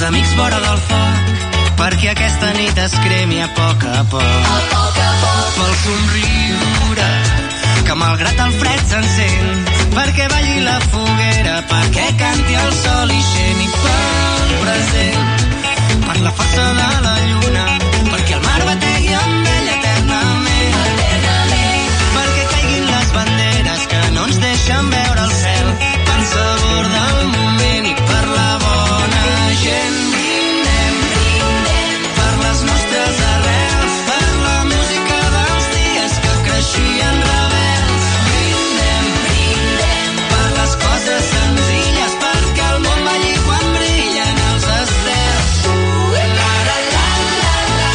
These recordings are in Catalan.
amics vora del foc, perquè aquesta nit es cremi a poc a poc. A poc a poc. Pel somriure, que malgrat el fred s'encén, perquè balli la foguera, perquè canti el sol ixent, i pel present, per la força de la lluna, perquè el mar bategui amb ella eternament, perquè caiguin les banderes que no ens deixen veure el cel, per sabor del moment i per la bona gent. Brindem, brindem, per les nostres arrels, per la música dels dies que creixien rebels. Brindem, brindem, per les coses senzilles, perquè el món balli quan brillen els estels. La la la la la,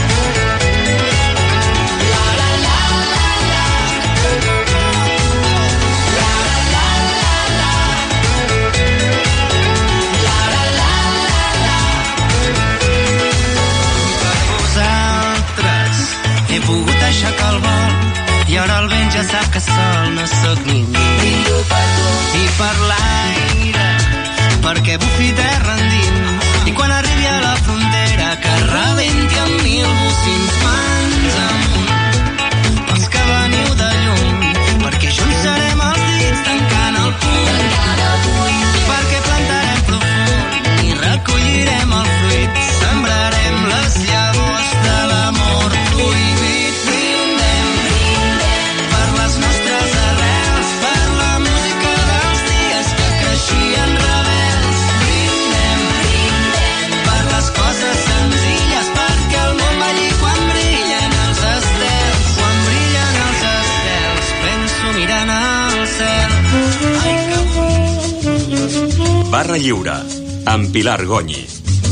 la la la la la, la la la la la, la la la la la. Per vosaltres he pogut aixecar el vol, i ara el vent ja sap que sol no sóc ningú. Brindo per tu. I per l'aire, perquè bufi terra endins, i quan arribi a la frontera que rebenti amb 1000 bocins. Mans amunt, els que veniu de lluny, perquè junts serem els dits tancant el puny. Perquè plantarem profund i recollirem el fruit, sembrarem les llavors de l'amor prohibit. Brindem, brindem, per les nostres arrels, per la música dels dies que creixien rebels. Brindem, brindem, per les coses senzilles, perquè el món balli quan brillen els estels. Quan brillen els estels, penso mirant al cel. Ai, que... Barra Lliure, amb Pilar Gonyi.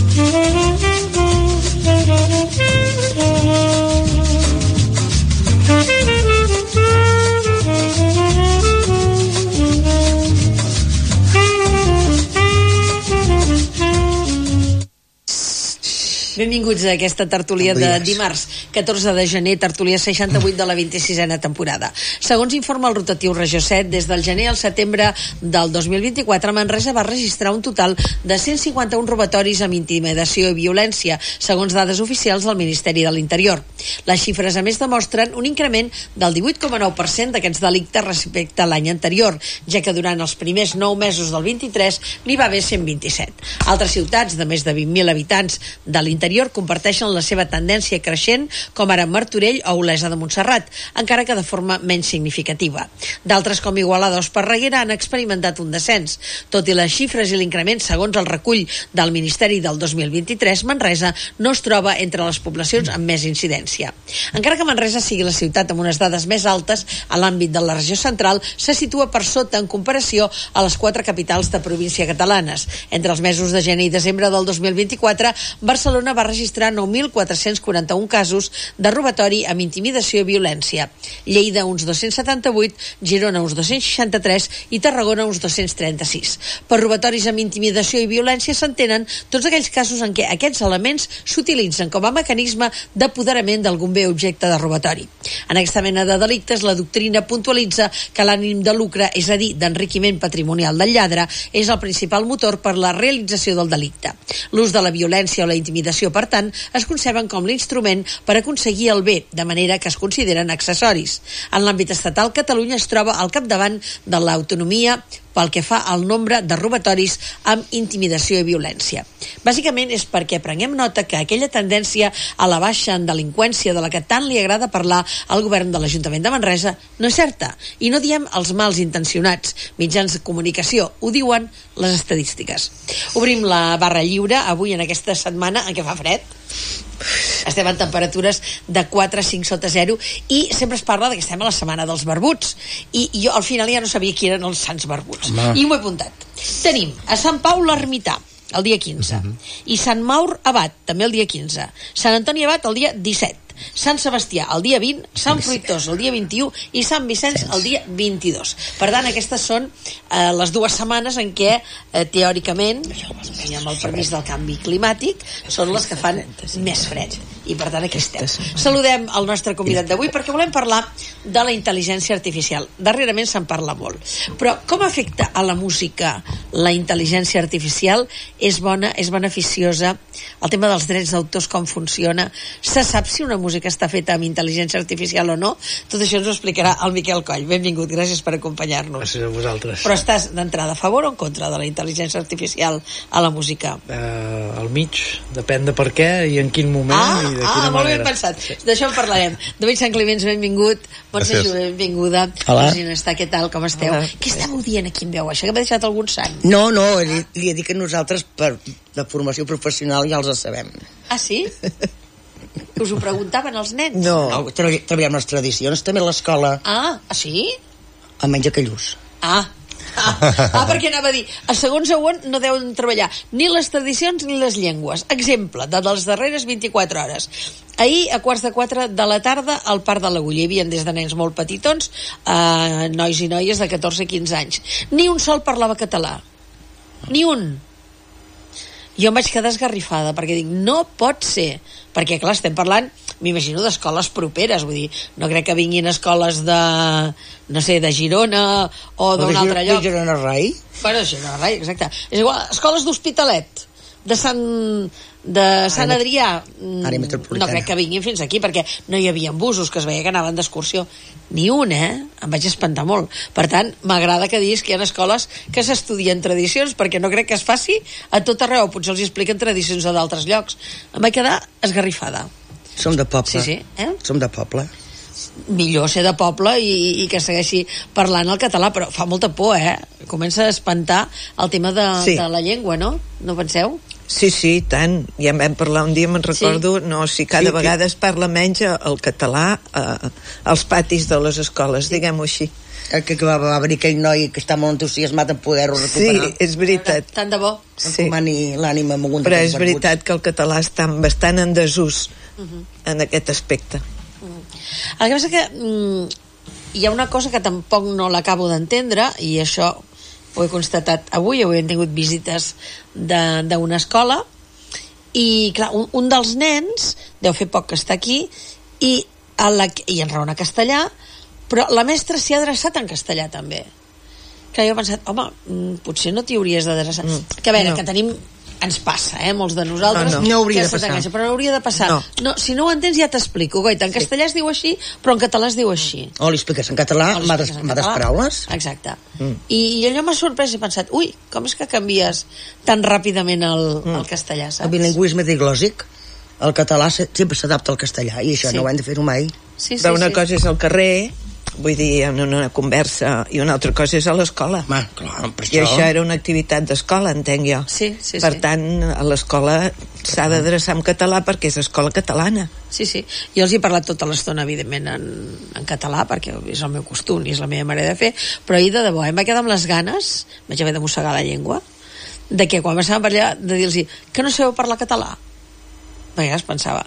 Benvinguts a aquesta tertúlia de dimarts 14 de gener, tertúlia 68 de la 26a temporada. Segons informa el rotatiu Regió 7, des del gener al setembre del 2024, Manresa va registrar un total de 151 robatoris amb intimidació i violència, segons dades oficials del Ministeri de l'Interior. Les xifres, a més, demostren un increment del 18,9% d'aquests delictes respecte a l'any anterior, ja que durant els primers 9 mesos del 23 n'hi va haver 127. Altres ciutats de més de 20.000 habitants de l'interior comparteixen la seva tendència creixent, com ara Martorell o Olesa de Montserrat, encara que de forma menys significativa. D'altres, com Igualada o Esparreguera, han experimentat un descens. Tot i les xifres i l'increment segons el recull del Ministeri del 2023, Manresa no es troba entre les poblacions amb més incidència. Encara que Manresa sigui la ciutat amb unes dades més altes a l'àmbit de la regió central, se situa per sota en comparació a les 4 capitals de província catalanes. Entre els mesos de gener i desembre del 2024, Barcelona va registrar 9.441 casos de robatori amb intimidació i violència. Lleida uns 278, Girona uns 263 i Tarragona uns 236. Per robatoris amb intimidació i violència s'entenen tots aquells casos en què aquests elements s'utilitzen com a mecanisme d'apoderament d'algun bé objecte de robatori. En aquesta mena de delictes, la doctrina puntualitza que l'ànim de lucre, és a dir, d'enriquiment patrimonial del lladre, és el principal motor per la realització del delicte. L'ús de la violència o la intimidació, per tant, es conceben com l'instrument per aconseguir el bé, de manera que es consideren accessoris. En l'àmbit estatal, Catalunya es troba al capdavant de l'autonomia pel que fa al nombre de robatoris amb intimidació i violència. Bàsicament és perquè prenguem nota que aquella tendència a la baixa en delinqüència de la que tant li agrada parlar al govern de l'Ajuntament de Manresa no és certa, i no diem els mals intencionats mitjans de comunicació, ho diuen les estadístiques. Obrim la barra lliure avui en aquesta setmana en què fa fred. Estem en temperatures de 4 a 5 sota 0 i sempre es parla que estem a la setmana dels barbuts, i jo al final ja no sabia qui eren els sants barbuts. I m'ho he apuntat. Tenim a Sant Pau l'Ermità el dia 15 i Sant Maur Abat també el dia 15, Sant Antoni Abat el dia 17, Sant Sebastià el dia 20, Sant Fruitós el dia 21 i Sant Vicenç el dia 22. Per tant, aquestes són les 2 setmanes en què, teòricament, i amb el permís del canvi climàtic, són les que fan més fred. I per tant aquí estem. Saludem el nostre convidat d'avui perquè volem parlar de la intel·ligència artificial. Darrerament se'n parla molt. Però com afecta a la música la intel·ligència artificial? És bona, és beneficiosa? El tema dels drets d'autors, com funciona? Se sap si una música està feta amb intel·ligència artificial o no? Tot això ens ho explicarà el Miquel Coll. Benvingut, gràcies per acompanyar-nos. Gràcies a vosaltres. Però estàs d'entrada a favor o en contra de la intel·ligència artificial a la música? Al mig, depèn de per què i en quin moment i de quina molt manera. ben pensat. Sí. D'això en parlarem. David Sant Climenç, benvingut. Montse Jové, benvinguda. Hola. Regina està, què tal, com esteu? Hola. Què estàveu dient aquí en veu? Això que m'ha deixat algun sant? No, li he dit que nosaltres per la formació professional ja els sabem. Ah, sí? Us ho preguntaven els nens? No, treballem les tradicions, també a l'escola, Ah, sí? almenys a Callús. Perquè anava a dir, a segons on no deuen treballar ni les tradicions ni les llengües. Exemple, de les darreres 24 hores. Ahir, a 3:45 de la tarda, al Parc de l'Agulla hi havia des de nens molt petitons, nois i noies de 14 i 15 anys. Ni un sol parlava català. Ni un. Jo em vaig quedar esgarrifada, perquè dic, no pot ser. Perquè, clar, estem parlant, m'imagino, d'escoles properes, vull dir, no crec que vinguin escoles de, no sé, de Girona o d'un altre lloc. De Girona Rai? Bueno, Girona Rai, exacte. És igual, escoles d'Hospitalet, de Sant Adrià, no crec que vinguin fins aquí, perquè no hi havia busos, que es veia que anaven d'excursió. Ni un, em vaig espantar molt. Per tant, m'agrada que diguis que hi ha escoles que s'estudien tradicions, perquè no crec que es faci a tot arreu, potser els expliquen tradicions a d'altres llocs. Em vaig quedar esgarrifada. Som de poble. Sí, Som de poble. Millor ser de poble i que segueixi parlant el català, però fa molta por, Comença a espantar el tema de la llengua, no? No penseu? Sí, tant. Ja en vam parlar un dia, me'n recordo, cada vegada es parla menys el català als patis de les escoles, diguem-ho així. Que va haver aquell noi que està molt entusiasmat en poder-ho recuperar. Sí, és veritat. Tant de bo. Encomani l'ànima amb un Però és veritat que el català està bastant en desús en aquest aspecte. El que passa que hi ha una cosa que tampoc no l'acabo d'entendre, i això ho he constatat avui hem tingut visites d'una escola, i clar, un dels nens deu fer poc que està aquí i enraona castellà, però la mestra s'hi ha adreçat en castellà també. Clar, jo he pensat, home, potser no t'hi hauries d'adreçar. Que a veure, que tenim, ens passa, molts de nosaltres, no hauria de passar, però no hauria de passar. No, si no ho entens ja t'explico, goita, en castellà es diu així, però en català es diu així. O li expliques en català, males paraules. Exacte. I allò m'ha sorprès, he pensat, ui, com és que canvies tan ràpidament el castellà, saps? El bilingüisme diglòsic, el català sempre s'adapta al castellà, i això no ho hem de fer-ho mai. Però una cosa és al carrer, vull dir, en una conversa, i una altra cosa és a l'escola. I això era una activitat d'escola, entenc jo. Per tant, a l'escola s'ha d'adreçar en català perquè és escola catalana. Sí. Jo els he parlat tota l'estona, evidentment, en català, perquè és el meu costum i és la meva manera de fer, però ahir de debò em va quedar amb les ganes, vaig haver de mossegar la llengua, de que quan passàvem per allà de dir-los que no sabeu parlar català. A vegades pensava,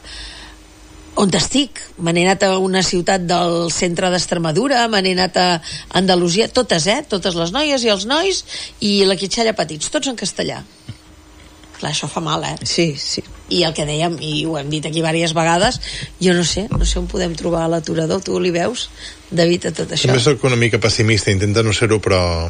on estic? Me n'he anat a una ciutat del centre d'Extremadura, me n'he anat a Andalusia, totes les noies i els nois i la quitxalla petits, tots en castellà. Clar, això fa mal, Sí. I el que dèiem, i ho hem dit aquí diverses vegades, jo no sé on podem trobar l'aturador. Tu li veus, David, a tot això? També soc una mica pessimista, intenta no ser-ho, però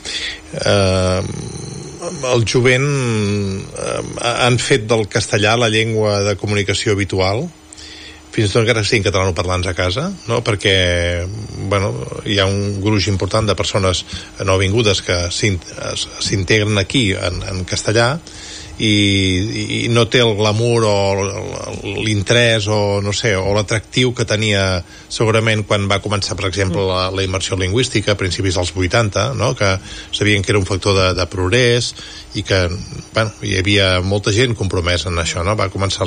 el jovent han fet del castellà la llengua de comunicació habitual, fins i tot encara siguin catalanoparlants a casa, no? Perquè hi ha un gruix important de persones nouvingudes que s'integren aquí en castellà i no té el glamour o l'interès o no sé, o l'atractiu que tenia segurament quan va començar, per exemple, la immersió lingüística a principis dels 80, no? Que sabien que era un factor de progrés i que hi havia molta gent compromesa en això, no? Va començar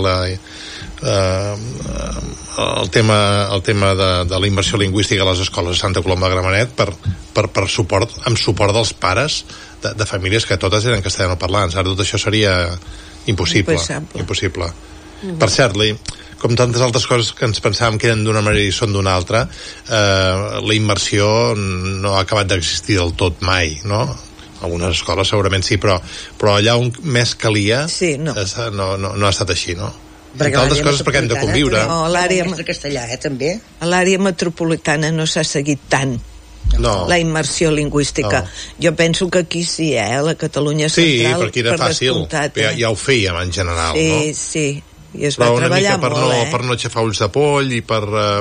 el tema de la immersió lingüística a les escoles de Santa Coloma de Gramenet per suport, amb suport dels pares de famílies que totes eren castellanoparlants. Ara tot això seria impossible. Per cert, com tantes altres coses que ens pensàvem que eren d'una manera i són d'una altra, la immersió no ha acabat d'existir del tot mai, no? Algunes escoles segurament sí, però allà on més calia no ha estat així, no? Perquè altres coses perquè hem de conviure. No, l'àrea castellà, també. A l'àrea metropolitana no s'ha seguit tant la immersió lingüística. Jo penso que aquí sí, la Catalunya central. Sí, perquè era fàcil. Ja ho fèiem en general, no? Sí. I es va treballar molt, per no aixafar ulls de poll i per,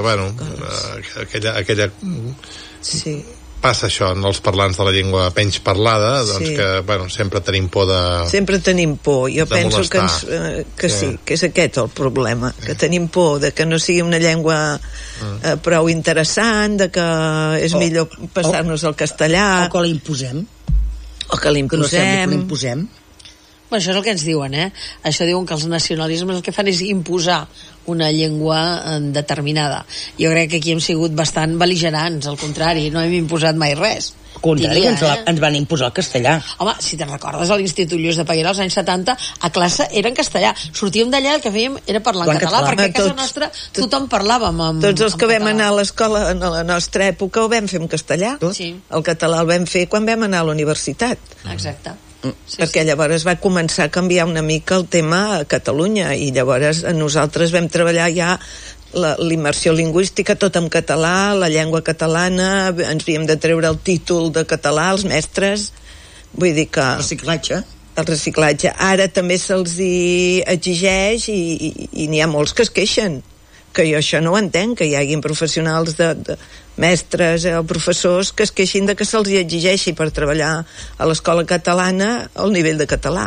aquella... Sí. Passa això en els parlants de la llengua menys parlada, doncs que, sempre tenim por de... Sempre tenim por. Jo penso que sí, que és aquest el problema, que tenim por de que no sigui una llengua prou interessant, de que és millor passar-nos al castellà. O que l'imposem. Que no sembli que l'imposem. Bueno, això és el que ens diuen, Això diuen que els nacionalismes el que fan és imposar una llengua determinada. Jo crec que aquí hem sigut bastant bel·ligerants, al contrari, no hem imposat mai res. Al contrari, ens van imposar el castellà. Home, si te'n recordes, a l'Institut Lluís de Peguera als anys 70, a classe era en castellà. Sortíem d'allà, el que fèiem era parlar en català, perquè a casa nostra tothom parlàvem en tots els que vam anar a l'escola en la nostra època ho vam fer en castellà. Sí. El català el vam fer quan vam anar a la universitat. Exacte. Perquè llavors va començar a canviar una mica el tema a Catalunya i llavors nosaltres vam treballar ja l'immersió lingüística tot en català, la llengua catalana, ens havíem de treure el títol de català als mestres, vull dir que... El reciclatge. Ara també se'ls exigeix i n'hi ha molts que es queixen, que jo això no ho entenc, que hi haguin professionals de mestres o professors que es queixin de que se'ls exigeixi per treballar a l'escola catalana el nivell de català.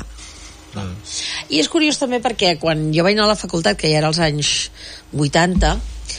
I és curiós també perquè quan jo vaig anar a la facultat, que ja era als anys 80,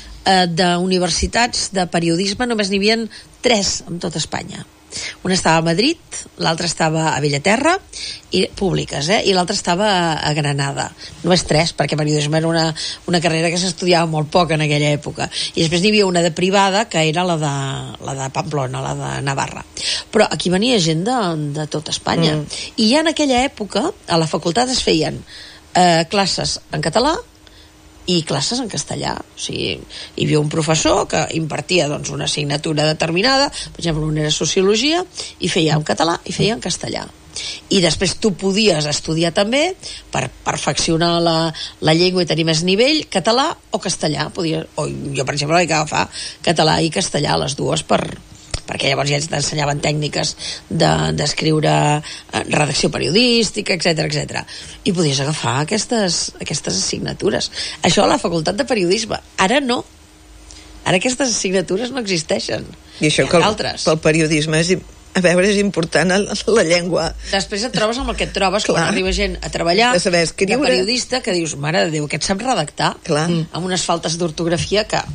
d'universitats de periodisme només n'hi havia 3 en tot Espanya. Una estava a Madrid, l'altra estava a Bellaterra, públiques, i l'altra estava a Granada. Només 3, perquè periodisme era una carrera que s'estudiava molt poc en aquella època. I després n'hi havia una de privada, que era la de Pamplona, la de Navarra. Però aquí venia gent de tot Espanya. I ja en aquella època, a la facultat es feien classes en català i classes en castellà. O sigui, hi havia un professor que impartia una assignatura determinada, per exemple, una era sociologia, i feia en català i feia en castellà. I després tu podies estudiar també, per perfeccionar la llengua i tenir més nivell, català o castellà. Jo, per exemple, vaig agafar català i castellà, les dues, perquè llavors ja ens ensenyaven tècniques d'escriure redacció periodística, etc. I podies agafar aquestes assignatures. Això a la facultat de periodisme. Ara no. Ara aquestes assignatures no existeixen. I això que pel periodisme és important la llengua. Després et trobes amb el que et trobes quan arriba gent a treballar de periodista, que dius, mare de Déu, aquest sap redactar amb unes faltes d'ortografia que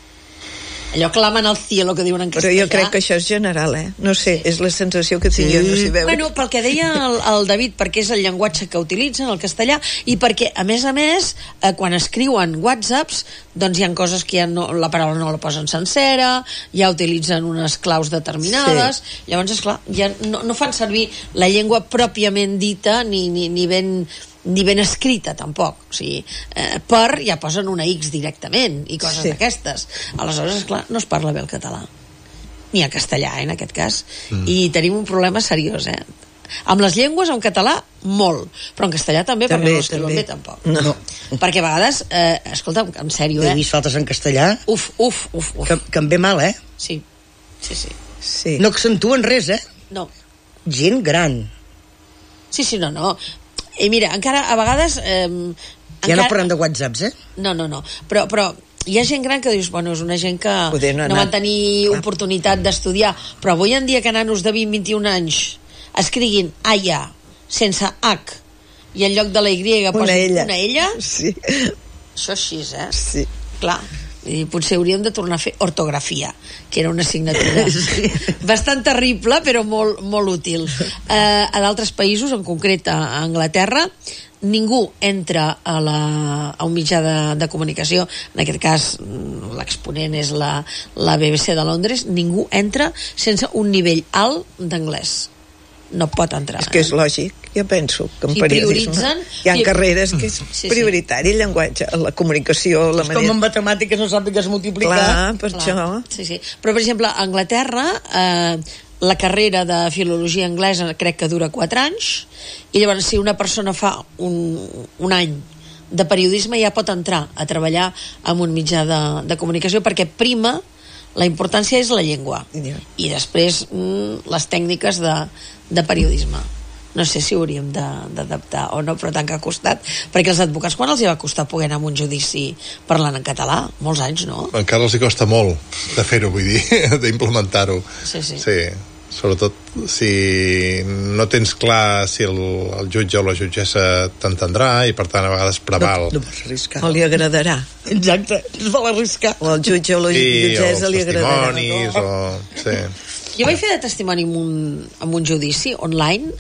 allò clamen al cielo que diuen en castellà. Però jo crec que això és general, no sé, és la sensació que tinc jo, no sé veure. Bueno, pel que deia el David, perquè és el llenguatge que utilitzen, el castellà, i perquè, a més, quan escriuen whatsapps, doncs hi ha coses que ja la paraula no la posen sencera, ja utilitzen unes claus determinades, llavors, esclar, ja no fan servir la llengua pròpiament dita, ni ben escrita tampoc, o sigui, ja posen una X directament i coses d'aquestes. Aleshores, esclar, no es parla bé el català ni el castellà, en aquest cas, i tenim un problema seriós, amb les llengües, en català, molt, però en castellà també perquè no escriuen bé tampoc. No. Perquè a vegades, escolta, en sèrio, he vist faltes en castellà uf. Que em ve mal, Sí. No accentuen res, no. Gent gran. Sí, no. I mira, encara a vegades ja no parlem de whatsapps, no, però hi ha gent gran que dius, bueno, és una gent que no van tenir oportunitat d'estudiar, però avui en dia que nanos de 20-21 anys escriguin Aya sense H i en lloc de la Y posin una ella, això així, Sí. Clar, i potser hauríem de tornar a fer ortografia, que era una assignatura bastant terrible però molt útil. A d'altres països, en concret a Anglaterra, ningú entra a un mitjà de comunicació, en aquest cas l'exponent és la BBC de Londres, ningú entra sense un nivell alt d'anglès. no pot entrar. És que és lògic, jo penso que en periodisme hi ha carreres que és prioritari, el llenguatge, la comunicació, la manera... Com en matemàtiques no sàpigues multiplicar. Clar, per això. Sí. Però, per exemple, a Anglaterra, la carrera de filologia anglesa crec que dura 4 anys, i llavors si una persona fa un any de periodisme ja pot entrar a treballar en un mitjà de comunicació, perquè prima la importància és la llengua i després les tècniques de periodisme. No sé si hauríem d'adaptar o no, però tant que ha costat, perquè els advocats quan els hi va costar poder anar a un judici parlant en català? Molts anys, no? Encara els hi costa molt de fer-ho, vull dir, d'implementar-ho. Sí. Sobretot si no tens clar si el jutge o la jutgessa t'entendrà i per tant a vegades preval. No pots arriscar. O li agradarà. Exacte, es vol arriscar. O el jutge o la jutgessa li agradarà. Sí. Jo vaig fer de testimoni en un judici online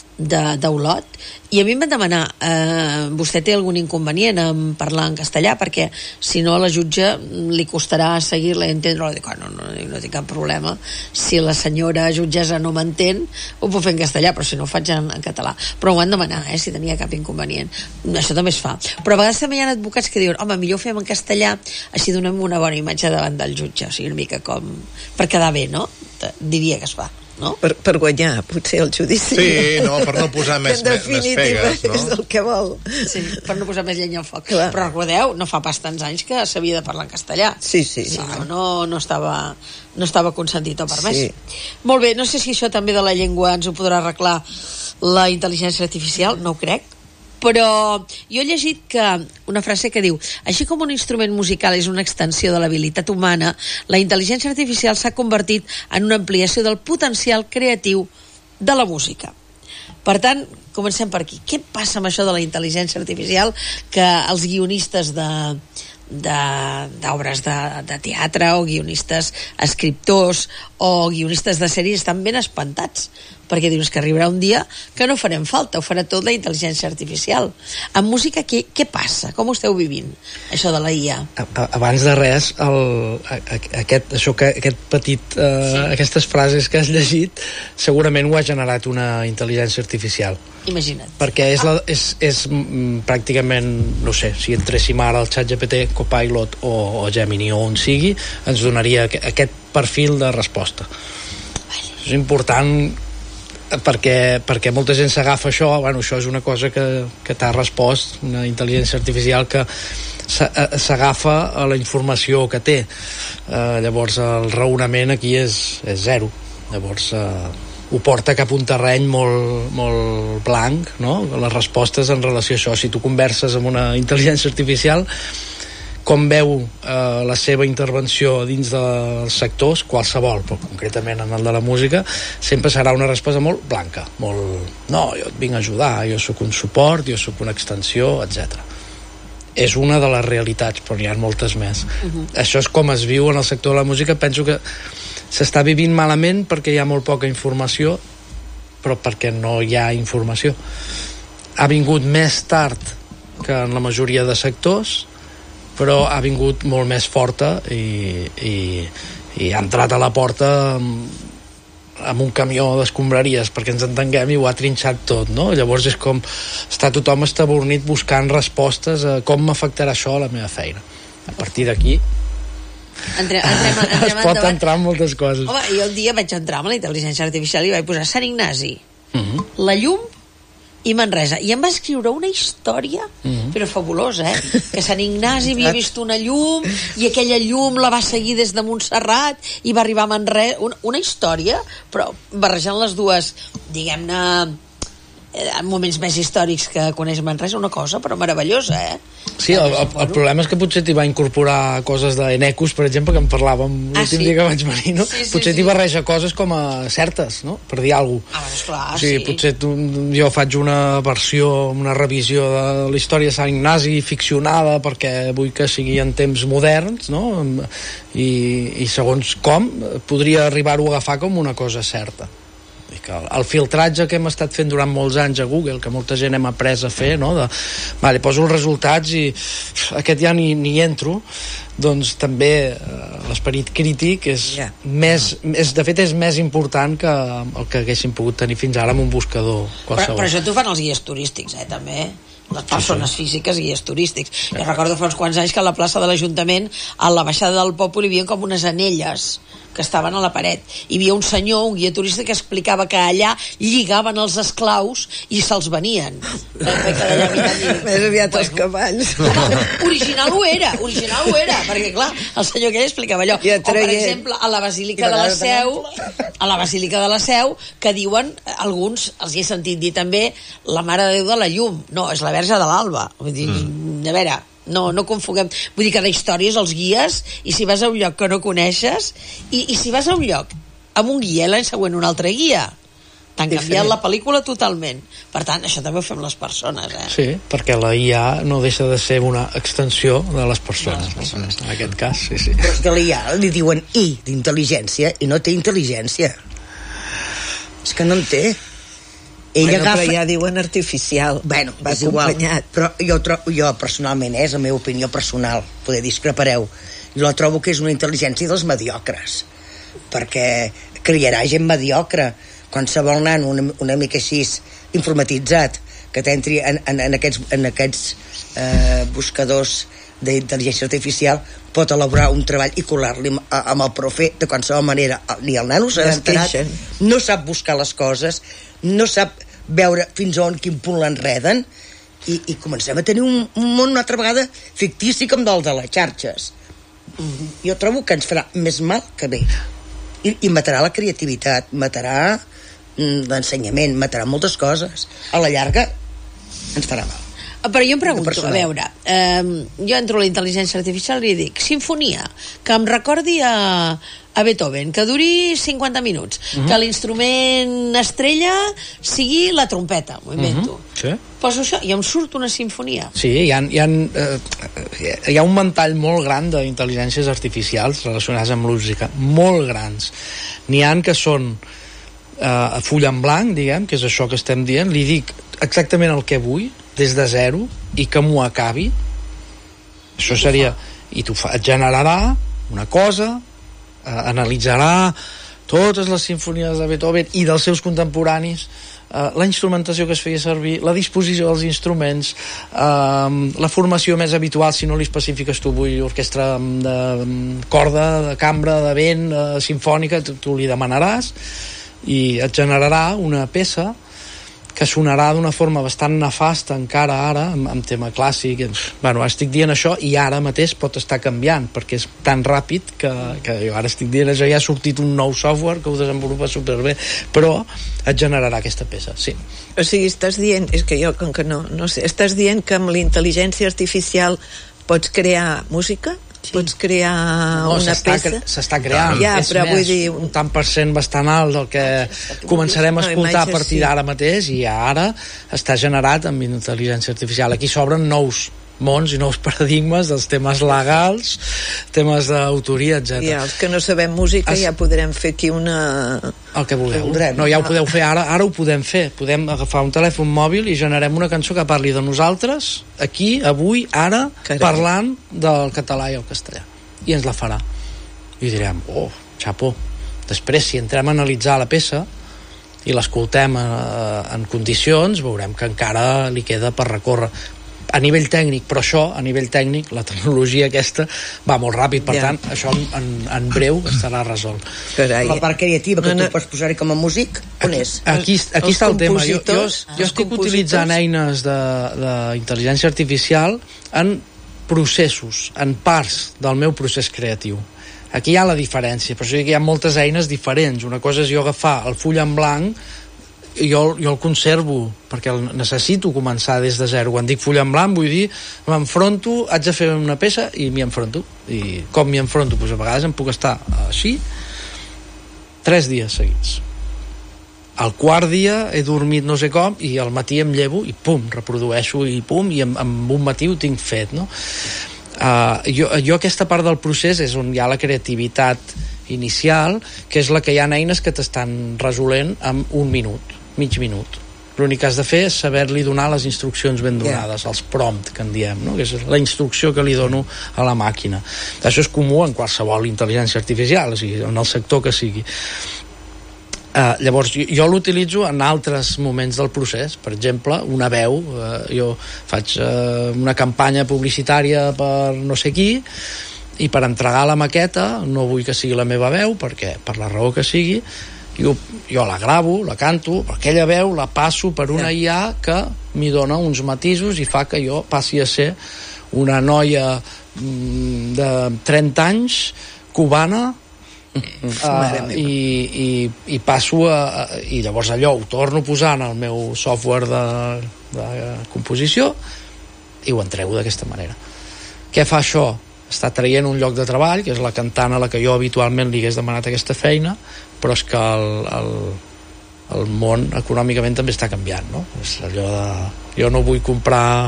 d'Olot, i a mi em van demanar vostè té algun inconvenient en parlar en castellà, perquè si no a la jutge li costarà seguir-la i entendre-la. Dic, no tinc cap problema, si la senyora jutgessa no m'entén ho puc fer en castellà, però si no ho faig en català. Però ho van demanar, si tenia cap inconvenient. Això també es fa, però a vegades també hi ha advocats que diuen, home, millor ho fem en castellà, així donem una bona imatge davant del jutge, o sigui, una mica com per quedar bé, no? Diria que es fa, no? Per guanyar, potser, el judici. Sí, no, per no posar més pegues, no? És el que vol. Sí, per no posar més llenya al foc. Clar. Però recordeu, no fa pas tants anys que s'havia de parlar en castellà. Sí. No estava consentit o permès. Sí. Molt bé, no sé si això també de la llengua ens ho podrà arreglar la intel·ligència artificial, no ho crec, però jo he llegit que una frase que diu, així com un instrument musical és una extensió de l'habilitat humana, la intel·ligència artificial s'ha convertit en una ampliació del potencial creatiu de la música. Per tant, comencem per aquí. Què passa amb això de la intel·ligència artificial, que els guionistes d'obres de teatre o guionistes escriptors o guionistes de sèries estan ben espantats, perquè dius que arribarà un dia que no farem falta, ho farà tot la intel·ligència artificial. En música què passa? Com ho esteu vivint, això de la IA? Abans de res, aquestes frases que has llegit segurament ho ha generat una intel·ligència artificial. Imagina't. Perquè és pràcticament, no sé, si entréssim ara al ChatGPT, Copilot o Gemini o on sigui, ens donaria aquest perfil de resposta. És important perquè molta gent s'agafa això, això és una cosa que t'ha respost, una intel·ligència artificial que s'agafa a la informació que té. Llavors el raonament aquí és zero. Llavors ho porta cap a un terreny molt blanc, no? Les respostes en relació a això. Si tu converses amb una intel·ligència artificial, com veu la seva intervenció dins dels sectors, qualsevol, però concretament en el de la música, sempre serà una resposta molt blanca, molt, no, jo et vinc a ajudar, jo sóc un suport, jo sóc una extensió, etc. És una de les realitats, però n'hi ha moltes més. Això és com es viu en el sector de la música. Penso que s'està vivint malament perquè hi ha molt poca informació, però perquè no hi ha informació. Ha vingut més tard que en la majoria de sectors, però ha vingut molt més forta i ha entrat a la porta amb un camió d'escombraries, perquè ens entenguem, i ho ha trinxat tot, no? Llavors és com està tothom estabornit buscant respostes a com m'afectarà això a la meva feina. A partir d'aquí es pot entrar en moltes coses. Home, jo el dia vaig entrar amb la intel·ligència artificial i vaig posar Sant Ignasi, la llum i Manresa, i em va escriure una història però fabulosa, que Sant Ignasi havia vist una llum i aquella llum la va seguir des de Montserrat i va arribar a Manresa, una història, però barrejant les dues, diguem-ne, en moments més històrics que coneix Manresa, una cosa però meravellosa, Sí, el problema és que potser t'hi va incorporar coses d'Enecus, per exemple, que en parlàvem l'últim dia que vaig venir, no? Potser t'hi barreja coses com a certes, no? Per dir alguna cosa. Esclar, o sigui, potser jo faig una versió, una revisió de la història de Sant Ignasi ficcionada perquè vull que sigui en temps moderns, no? I segons com podria arribar-ho a agafar com una cosa certa. El filtratge que hem estat fent durant molts anys a Google, que molta gent hem après a fer, no? Poso els resultats i aquest ja ni entro, doncs també l'esperit crític és de fet és més important que el que haguéssim pogut tenir fins ara amb un buscador qualsevol. Però això t'ho fan els guies turístics, també, les persones físiques i guies turístics. Jo recordo fa uns quants anys que a la plaça de l'Ajuntament, a la baixada del Poble, hi havia com unes anelles que estaven a la paret. Hi havia un senyor, un guia turista, que explicava que allà lligaven els esclaus i se'ls venien. Més aviat els cavalls. Original ho era, perquè clar, el senyor aquell explicava allò. O per exemple, a la Basílica de la Seu, que diuen, alguns els hi he sentit dir també, la Mare de Déu de la Llum. No, és la Verge de l'Alba. Vull dir, a veure, no confoguem. Vull dir, cada història és els guies, i si vas a un lloc que no coneixes, i si vas a un lloc amb un guia, l'any següent un altre guia, t'han canviat la pel·lícula totalment. Per tant, això també ho fem les persones, Sí, perquè la IA no deixa de ser una extensió de les persones. En aquest cas, sí. Però és que a la IA li diuen I d'intel·ligència i no té intel·ligència. És que no en té. Però ja diuen artificial. Bueno, és igual. Però jo personalment, és la meva opinió personal, poder discrepareu, jo trobo que és una intel·ligència dels mediocres, perquè criarà gent mediocre. Qualsevol nano una mica així informatitzat que t'entri en aquests buscadors d'intel·ligència artificial pot elaborar un treball i colar-li amb el profe de qualsevol manera. Ni el nano s'ha enterat, no sap buscar les coses, no sap veure fins on, quin punt l'enreden, i comencem a tenir un món una altra vegada fictici com del de les xarxes. Jo trobo que ens farà més mal que bé, i matarà la creativitat, matarà l'ensenyament, matarà moltes coses. A la llarga ens farà mal. Però jo em pregunto, a veure, jo entro a la intel·ligència artificial i dic, sinfonia, que em recordi a Beethoven, que duri 50 minuts, que l'instrument estrella sigui la trompeta, m'ho invento. Poso això i em surt una sinfonia. Sí, hi ha un ventall molt gran d'intel·ligències artificials relacionades amb música, molt grans. N'hi ha que són a full en blanc, diguem, que és això que estem dient, li dic exactament el que vull, des de zero, i que m'ho acabi. Això seria... I et generarà una cosa, analitzarà totes les sinfonies de Beethoven i dels seus contemporanis, la instrumentació que es feia servir, la disposició dels instruments, la formació més habitual, si no li especifiques tu, vull orquestra de corda, de cambra, de vent, simfònica, tu li demanaràs i et generarà una peça que sonarà d'una forma bastant nefasta encara ara, amb tema clàssic. Bueno, estic dient això i ara mateix pot estar canviant, perquè és tan ràpid que jo ara estic dient això, ja ha sortit un nou software que ho desenvolupa superbé, però et generarà aquesta peça, sí. O sigui, estàs dient, és que jo com que no sé, estàs dient que amb la intel·ligència artificial pots crear música? Sí. Pots crear una peça? S'està creant, és però vull dir... un tant per cent bastant alt del que començarem a escoltar a partir d'ara mateix, i ara està generat amb intel·ligència artificial. Aquí s'obren nous mons i nous paradigmes dels temes legals, temes d'autoria, etc. I els que no sabem música ja podrem fer aquí una... El que vulgueu. No, ja ho podeu fer, ara ho podem fer. Podem agafar un telèfon mòbil i generem una cançó que parli de nosaltres, aquí, avui, ara, parlant del català i el castellà. I ens la farà. I direm, oh, xapó. Després, si entrem a analitzar la peça i l'escoltem en condicions, veurem que encara li queda per recórrer a nivell tècnic, però això, a nivell tècnic, la tecnologia aquesta va molt ràpid, per tant, això en breu estarà resolt. La part creativa que tu pots posar-hi com a músic, on és? Aquí està el tema. Jo estic utilitzant eines d'intel·ligència artificial en processos, en parts del meu procés creatiu. Aquí hi ha la diferència, per això hi ha moltes eines diferents. Una cosa és jo agafar el full en blanc, jo el conservo perquè necessito començar des de zero. Quan dic full en blanc vull dir m'enfronto, haig de fer una peça i m'hi enfronto. I com m'hi enfronto? Doncs a vegades em puc estar així 3 dies seguits. Al quart dia he dormit no sé com i al matí em llevo i pum, reprodueixo i pum, i en un matí ho tinc fet, no? Jo aquesta part del procés és on hi ha la creativitat inicial, que és la que hi ha eines que t'estan resolent en 1 minut, mig minut. L'únic que has de fer és saber-li donar les instruccions ben donades, els prompt, que en diem, no? Que és la instrucció que li dono a la màquina. Això és comú en qualsevol intel·ligència artificial, o sigui, en el sector que sigui. Llavors, jo l'utilitzo en altres moments del procés. Per exemple, una veu. Jo faig una campanya publicitària per no sé qui, i per entregar la maqueta no vull que sigui la meva veu, perquè per la raó que sigui, jo la gravo, la canto, aquella veu la passo per una IA que m'hi dona uns matisos i fa que jo passi a ser una noia de 30 anys, cubana, i passo i llavors allò ho torno a posar en el meu software de composició i ho entrego d'aquesta manera. Què fa això? Està traient un lloc de treball, que és la cantant a la que jo habitualment li hagués demanat aquesta feina, però és que el món econòmicament també està canviant, no? És allò de... Jo vull comprar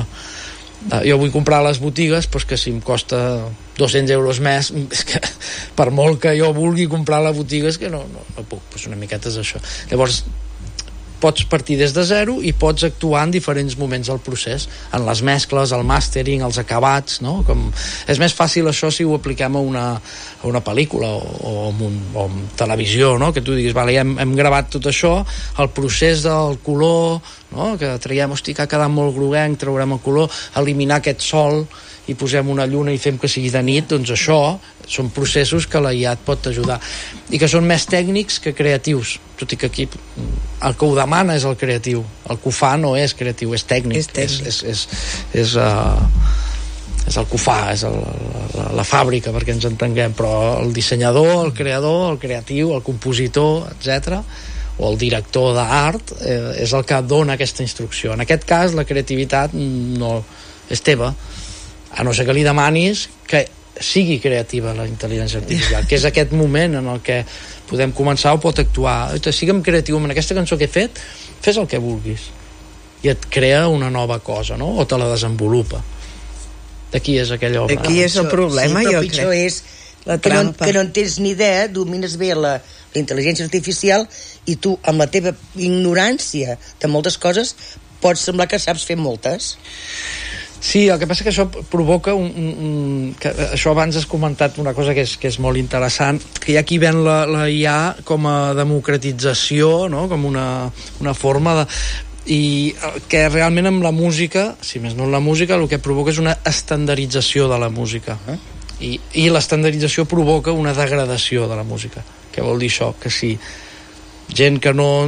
a les botigues, però que si em costa 200 euros més, és que per molt que jo vulgui comprar a la botiga és que no puc, doncs una miqueta és això. Llavors pots partir des de zero i pots actuar en diferents moments del procés, en les mescles, el mastering, els acabats, no? És més fàcil això si ho apliquem a una pel·lícula o en televisió, no? Que tu diguis, vale, hem gravat tot això, el procés del color, no? Que traiem, hosti, que ha quedat molt groguenc, traurem el color, eliminar aquest sol i posem una lluna i fem que sigui de nit, doncs això són processos que la IA et pot ajudar i que són més tècnics que creatius, tot i que aquí el que ho demana és el creatiu, el que ho fa no és creatiu, és tècnic, és el que ho fa, és la fàbrica, perquè ens entenguem, però el dissenyador, el creador, el creatiu, el compositor, etc., o el director d'art és el que dona aquesta instrucció. En aquest cas la creativitat no és teva, a no ser que li demanis que sigui creativa la intel·ligència artificial, que és aquest moment en el que podem començar o pot actuar. Siguem creatius en aquesta cançó que he fet, fes el que vulguis i et crea una nova cosa, no? O te la desenvolupa. D'aquí és aquella obra. Aquí és el problema, sí, jo pitjor crec. És la trampa. Que no en tens ni idea, domines bé la intel·ligència artificial i tu, amb la teva ignorància de moltes coses, pots semblar que saps fer moltes. Sí, el que passa que això provoca que això abans has comentat una cosa que és molt interessant, que hi ha qui ven la IA com a democratització, no? Com una forma de... I que realment amb la música, si més no en la música, el que provoca és una estandardització de la música. I l'estandardització provoca una degradació de la música. Què vol dir això? Que si gent que no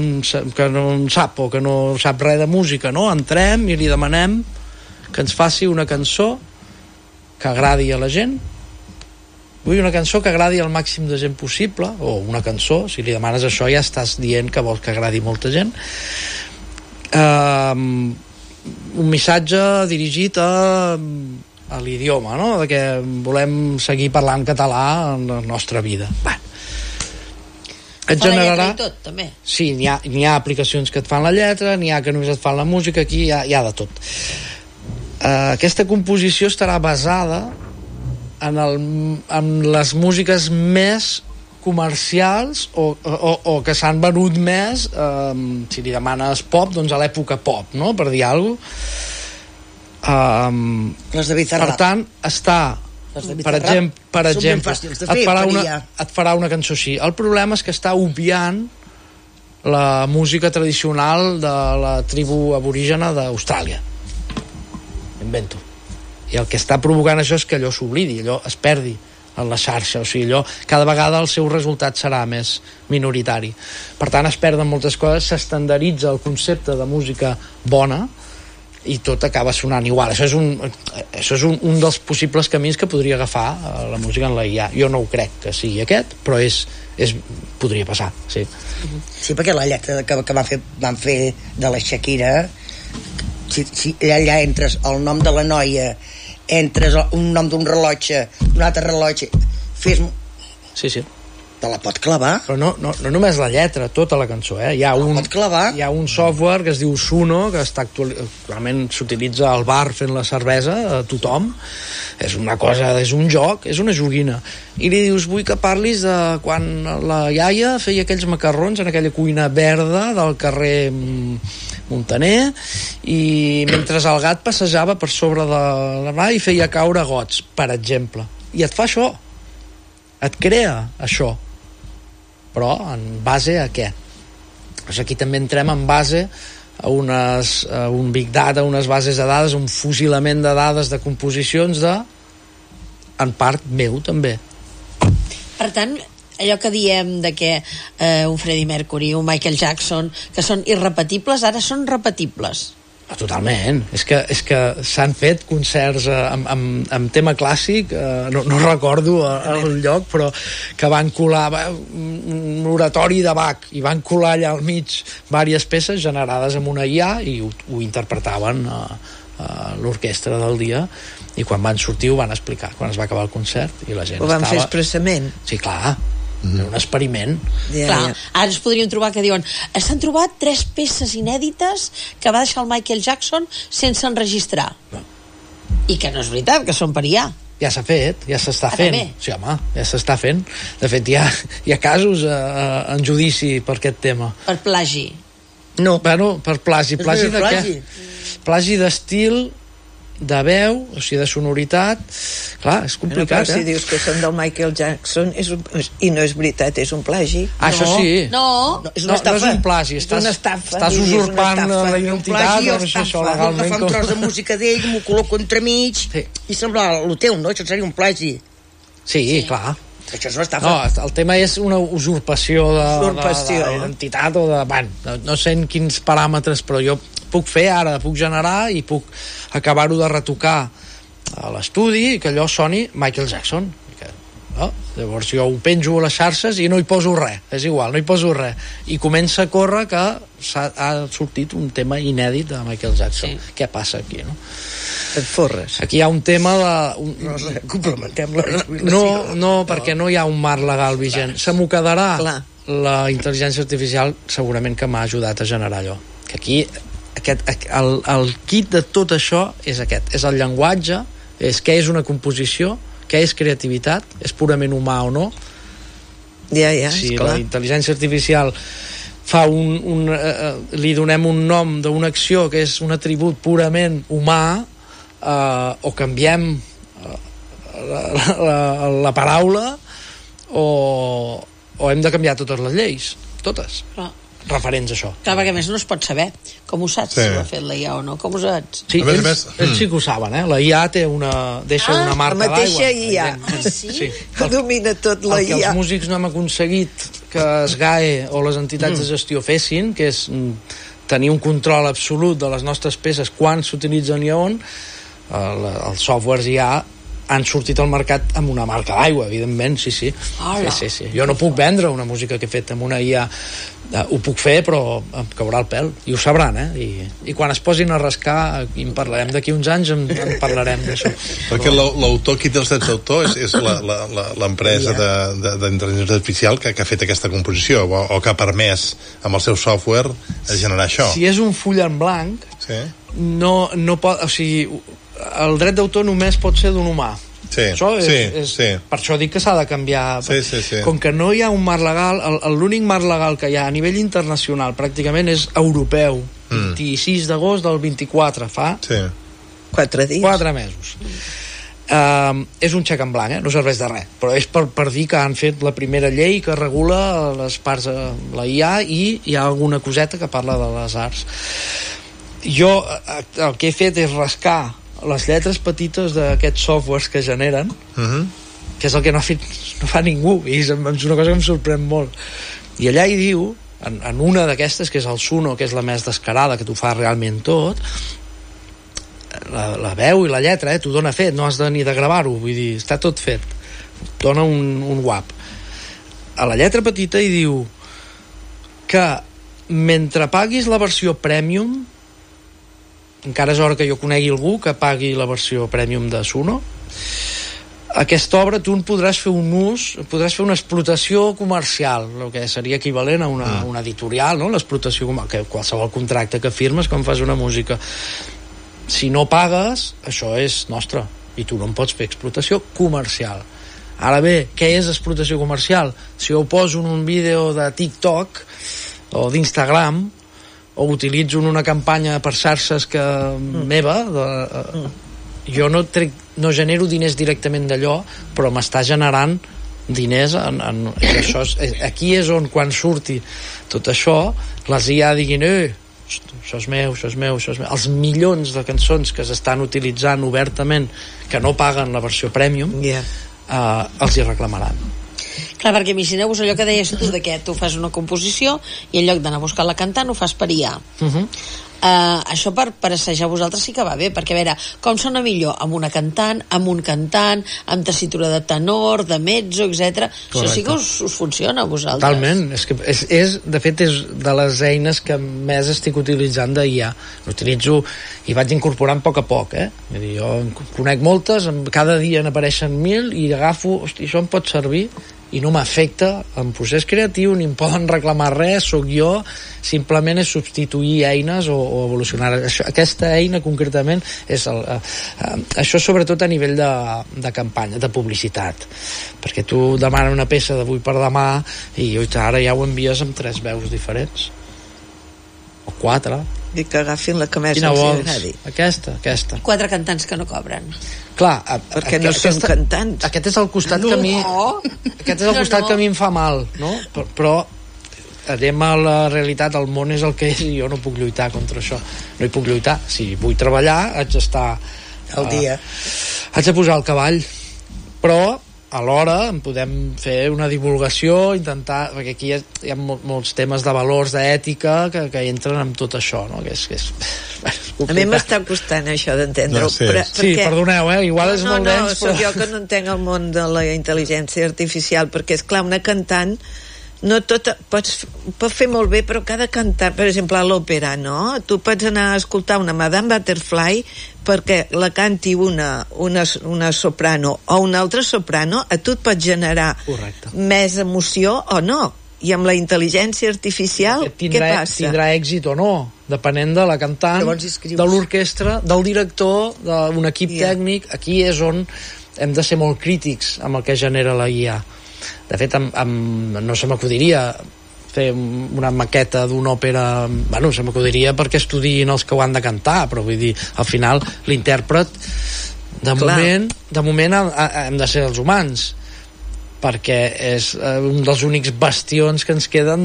en sap o que no sap res de música, no? Entrem i li demanem que ens faci una cançó que agradi a la gent. Vull una cançó que agradi al màxim de gent possible, o una cançó, si li demanes això ja estàs dient que vols que agradi molta gent. Un missatge dirigit a l'idioma, no? De que volem seguir parlant català en la nostra vida. Et generarà... tot, també. Sí, n'hi ha aplicacions que et fan la lletra, n'hi ha que només et fan la música, aquí hi ha de tot. Aquesta composició estarà basada en les músiques més comercials o que s'han venut més, si li demanes pop, doncs a l'època pop, no? Per dir alguna cosa. Les de Bizarrap. Per tant, per exemple et farà una cançó així. El problema és que està obviant la música tradicional de la tribu aborígena d'Austràlia. Invento. I el que està provocant això és que allò s'oblidi, allò es perdi en la xarxa, o sigui, allò cada vegada el seu resultat serà més minoritari. Per tant, es perden moltes coses, s'estandarditza el concepte de música bona i tot acaba sonant igual. Això és un dels possibles camins que podria agafar la música en la IA. Jo no ho crec que sigui aquest, però podria passar, sí. Sí, perquè la lletra que van fer de la Shakira, si allà entres el nom de la noia, entres un nom d'un rellotge, un altre rellotge, sí, te la pot clavar. Però no només la lletra, tota la cançó, hi ha un software que es diu Suno, que actualment s'utilitza al bar fent la cervesa a tothom. És una cosa, és un joc, és una joguina, i li dius, vull que parlis de quan la iaia feia aquells macarrons en aquella cuina verda del carrer Muntaner, i mentre el gat passejava per sobre de la mà i feia caure gots, per exemple. I et fa això, et crea això, però en base a què? Doncs aquí també entrem en base a un big data, unes bases de dades, un fusilament de dades de composicions en part meu també. Per tant, allò que diem de que un Freddie Mercury, un Michael Jackson, que són irrepetibles, ara són repetibles. Totalment, és que s'han fet concerts amb tema clàssic, no recordo el lloc, però que van colar un oratori de Bach i van colar allà al mig diverses peces generades amb una IA i ho interpretaven a l'orquestra del dia, i quan van sortir ho van explicar quan es va acabar el concert i la gent ho van fer expressament. Sí, clar, era un experiment. Clar, ara ens podríem trobar que diuen s'han trobat 3 peces inèdites que va deixar el Michael Jackson sense enregistrar, i que no és veritat, que són per IA. Ja s'ha fet, ja s'està fent. També. Sí, home, ja s'està fent. De fet, hi ha casos en judici per aquest tema. Per plagi. No. Bueno, per plagi. Plagi de què? Plagi d'estil, de veu, o sigui, de sonoritat. Clar, és complicat, però si dius que són del Michael Jackson i no és veritat, és un plagi. Això sí. No, és una estafa. No és un plagi, estàs usurpant la identitat, això legalment. Agafar un tros de música d'ell, m'ho col·loco entremig i sembla el teu, no? Això seria un plagi. Sí, clar. Això és una estafa. No, el tema és una usurpació d'identitat o de... Bueno, no sé en quins paràmetres, però jo puc fer ara, puc generar i puc acabar-ho de retocar a l'estudi i que allò soni Michael Jackson. No? Llavors jo ho penjo a les xarxes i no hi poso res, és igual, no hi poso res, i comença a córrer que ha sortit un tema inèdit de Michael Jackson. Sí. Què passa aquí, no? Et forres. Aquí hi ha un tema de... No sé, complementem la jubilació. No, perquè no hi ha un marc legal vigent. Se m'ho quedarà. Clar. La intel·ligència artificial segurament que m'ha ajudat a generar allò. Que aquí el kit de tot això és aquest, és el llenguatge, és què és una composició, què és creativitat, és purament humà o no. Ja, si la intel·ligència artificial fa li donem un nom d'una acció que és un atribut purament humà, o canviem la paraula o hem de canviar totes les lleis, totes. Referents a això. Clar, perquè a més no es pot saber. Com ho saps, si ho ha fet la IA o no? Com ho saps? Sí, ells sí que ho saben, la IA deixa una marca d'aigua. La mateixa IA. Sí? Que domina tot la IA. El que els músics no hem aconseguit que SGAE o les entitats de gestió fessin, que és tenir un control absolut de les nostres peces, quan s'utilitzen i on, els softwares IA han sortit al mercat amb una marca d'aigua, evidentment, sí. Sí. Jo no puc vendre una música que he fet amb una IA, ho puc fer, però em caurà el pèl, i ho sabran, i quan es posin a rascar, i en parlarem d'aquí uns anys, en parlarem d'això. Perquè l'autor, qui té els drets d'autor, és l'empresa d'intel·ligència artificial que ha fet aquesta composició, o que ha permès amb el seu software generar això. Si és un full en blanc, no pot, o sigui, el dret d'autor només pot ser d'un humà. Sí. Per això dic que s'ha de canviar. Com que no hi ha un marc legal, l'únic marc legal que hi ha a nivell internacional pràcticament és europeu. 26 d'agost del 24, fa 4 dies. 4 mesos. És un xec en blanc, no serveix de res, però és per dir que han fet la primera llei que regula les parts de la IA, i hi ha alguna coseta que parla de les arts. Jo el que he fet és rascar les lletres petites d'aquests softwares que generen, que és el que no fa ningú, i és una cosa que em sorprèn molt. I allà hi diu, en una d'aquestes, que és el Suno, que és la més descarada, que t'ho fa realment tot, la veu i la lletra, t'ho dona fet, no has ni de gravar-ho, vull dir, està tot fet, dona un guap. A la lletra petita hi diu que mentre paguis la versió premium, encara és hora que jo conegui algú que pagui la versió premium de Suno, aquesta obra tu en podràs fer un ús, podràs fer una explotació comercial, el que seria equivalent a una editorial, no? L'explotació que qualsevol contracte que firmes quan fas una música. Si no pagues, això és nostre, i tu no en pots fer explotació comercial. Ara bé, què és explotació comercial? Si jo ho poso en un vídeo de TikTok o d'Instagram o utilitzo en una campanya per xarxes que meva, jo no genero diners directament d'allò, però m'està generant diners i això aquí és on quan surti tot això les IA diguin això és meu, això és meu, això és meu. Els milions de cançons que s'estan utilitzant obertament que no paguen la versió premium els hi reclamaran. Clar, perquè imagineu-vos allò que deies tu, de que tu fas una composició i en lloc d'anar a buscar la cantant ho fas per IA. Això per assajar vosaltres sí que va bé, perquè a veure, com sona millor amb una cantant, amb un cantant, amb tessitura de tenor, de mezzo, etc. Això sí que us funciona a vosaltres. Totalment, de fet és de les eines que més estic utilitzant d'IA. L'utilitzo i vaig incorporant a poc, Vull dir, jo en conec moltes, cada dia n'apareixen 1.000 i agafo, hosti, això em pot servir i no m'afecta en procés creatiu, ni em poden reclamar res, sóc jo, simplement és substituir eines o evolucionar. Aquesta eina concretament és això sobretot a nivell de campanya, de publicitat, perquè tu demanes una peça d'avui per demà i ara ja ho envies amb 3 veus diferents o 4. I que agafin la que més els agradi. Aquesta. 4 cantants que no cobren. Clar, perquè no són cantants. Aquest és el costat que a mi aquest és el costat que a mi em fa mal, no? Però anem a la realitat, el món és el que és i jo no puc lluitar contra això, no hi puc lluitar. Si vull treballar haig d'estar al dia, haig de posar el cavall, però alhora en podem fer una divulgació, intentar, perquè aquí hi ha molts temes de valors, d'ètica que entren amb tot això, no? Que és a mi m'està costant això d'entendre-ho. Sí, perdoneu, igual és molt dens, però... Soc jo que no entenc el món de la intel·ligència artificial, perquè és clar, una cantant no tota, pot fer molt bé, però cada cantant, per exemple a l'òpera, no? Tu pots anar a escoltar una Madame Butterfly perquè la canti una soprano o una altra soprano, a tu et pot generar més emoció o no. I amb la intel·ligència artificial, què passa? Tindrà èxit o no, depenent de la cantant, de l'orquestra, del director, d'un equip tècnic. Aquí és on hem de ser molt crítics amb el que genera la IA. De fet, no se m'acudiria fer una maqueta d'una òpera, bueno, se m'acudiria perquè estudiïn els que ho han de cantar, però vull dir, al final l'intèrpret de moment hem de ser els humans, perquè és un dels únics bastions que ens queden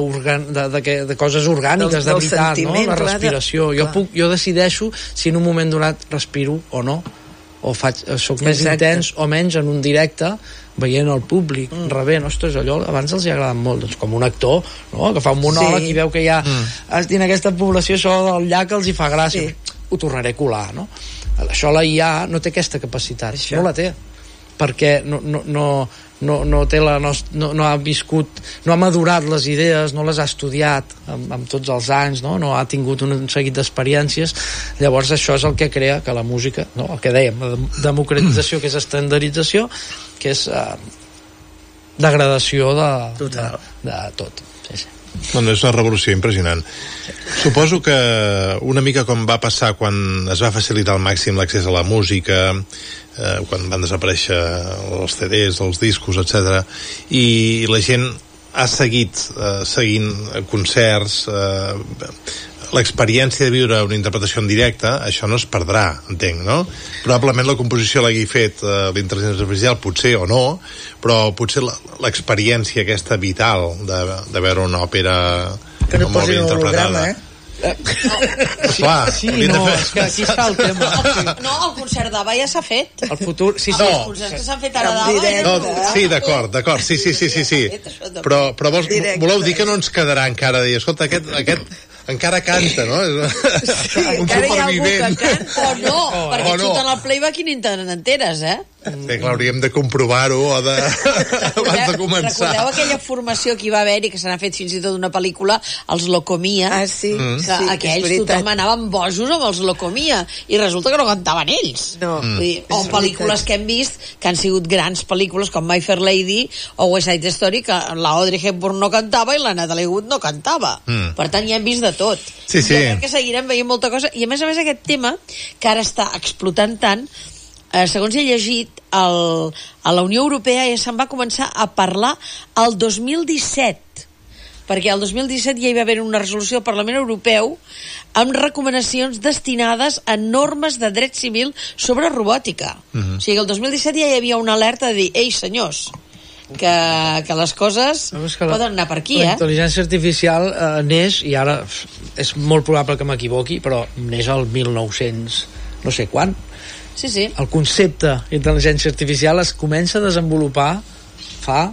de coses orgàniques, de veritat, no? La respiració. Jo decideixo si en un moment donat respiro o no, o soc més intens o menys en un directe, veient el públic, rebent, ostres, allò abans els hi ha agradat molt, doncs com un actor, no? Que fa un monòleg i veu que ja en aquesta població això del llac els hi fa gràcia, ho tornaré a colar, no? Això la IA no té aquesta capacitat, no la té, perquè no té no ha viscut, no ha madurat les idees, no les ha estudiat amb tots els anys, no ha tingut un seguit d'experiències. Llavors això és el que crea que la música, no? El que dèiem, la democratització, que és estandardització, que és degradació de tot. Sí. Bueno, és una revolució impressionant. Suposo que una mica com va passar quan es va facilitar al màxim l'accés a la música, quan van desaparèixer els CDs, els discos, etc. I la gent ha seguit seguint concerts, l'experiència de viure una interpretació en directe, això no es perdrà, entenc, no? Probablement la composició l'hagi fet l'intel·ligència artificial, potser o no, però potser l'experiència aquesta vital de veure una òpera que no posi un holograma, Clar, és que aquí està el tema. No, el concert d'Ava ja s'ha fet. El futur, Els concerts que s'han fet ara d'Ava... Sí, d'acord, sí. Però voleu dir que no ens quedarà encara dir, escolta, aquest encara canta, no? Un supervivent. O no, perquè xuten el playback i ni te'n enteres, Sí, clar, hauríem de comprovar-ho abans de començar. Recordeu aquella formació que hi va haver i que se n'ha fet fins i tot una pel·lícula, els Locomia, que aquells tothom anaven bojos amb els Locomia i resulta que no cantaven ells. O pel·lícules que hem vist que han sigut grans pel·lícules com My Fair Lady o West Side Story, que la Audrey Hepburn no cantava i la Natalie Wood no cantava. Per tant, ja hem vist de tot. Jo crec que seguirem veient molta cosa i a més aquest tema que ara està explotant tant, segons he llegit, a la Unió Europea ja se'n va començar a parlar el 2017. perquè el 2017 ja hi va haver una resolució del Parlament Europeu amb recomanacions destinades a normes de dret civil sobre robòtica. O sigui, el 2017 ja hi havia una alerta de dir, ei, senyors, que les coses poden anar per aquí, La intel·ligència artificial neix, i ara és molt probable que m'equivoqui, però neix al 1900, no sé quan. Sí, sí. El concepte d'intel·ligència artificial es comença a desenvolupar fa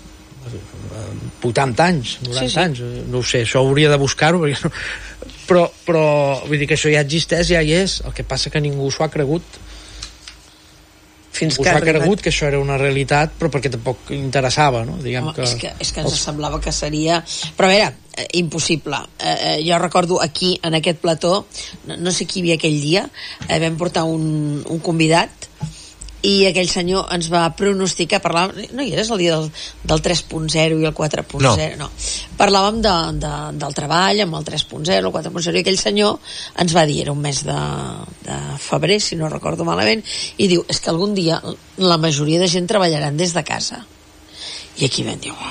80 anys, 90 anys, no ho sé, això hauria de buscar-ho, però vull dir que això ja existeix, ja hi és, el que passa que ningú s'ho ha cregut. Ningú s'ho ha cregut que això era una realitat, però perquè tampoc interessava, no? Diguem que... És que ens semblava que seria... Però a veure, impossible. Jo recordo aquí, en aquest plató, no sé qui hi havia aquell dia, vam portar un convidat, i aquell senyor ens va pronosticar, no hi eres el dia del 3.0 i el 4.0, no. Parlàvem del treball amb el 3.0, el 4.0, i aquell senyor ens va dir, era un mes de febrer, si no recordo malament, i diu, és que algun dia la majoria de gent treballaran des de casa. I aquí vam dir,